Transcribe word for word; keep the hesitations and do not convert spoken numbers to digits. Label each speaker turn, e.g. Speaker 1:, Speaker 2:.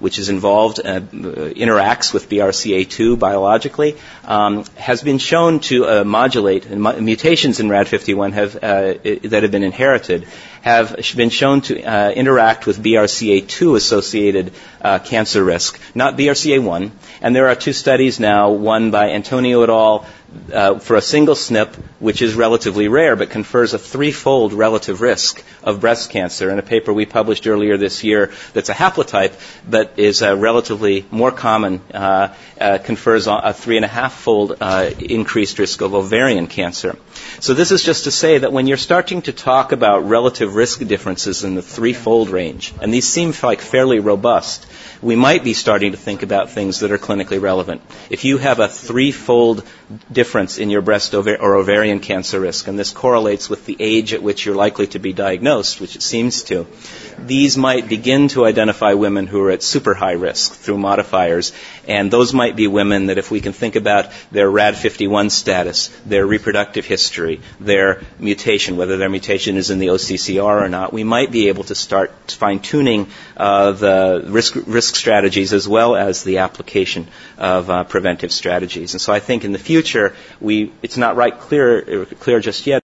Speaker 1: which is involved, uh, interacts with B R C A two biologically, um, has been shown to uh, modulate, and mu- mutations in R A D fifty-one have, uh, that have been inherited have been shown to uh, interact with B R C A two associated uh, cancer risk, not B R C A one. And there are two studies now, one by Antonio et al. Uh, for a single S N P, which is relatively rare but confers a threefold relative risk of breast cancer, in a paper we published earlier this year that's a haplotype but is uh, relatively more common, uh, uh, confers a three and a half fold uh, increased risk of ovarian cancer. So this is just to say that when you're starting to talk about relative risk differences in the threefold range, and these seem like fairly robust, we might be starting to think about things that are clinically relevant. If you have a threefold difference in your breast ova- or ovarian cancer risk, and this correlates with the age at which you're likely to be diagnosed, which it seems to, these might begin to identify women who are at super high risk through modifiers, and those might be women that if we can think about their R A D fifty-one status, their reproductive history, their mutation, whether their mutation is in the O C C R or not, we might be able to start fine-tuning uh, the risk, risk strategies as well as the application of uh, preventive strategies. And so I think in the future, we, it's not right clear, clear just yet,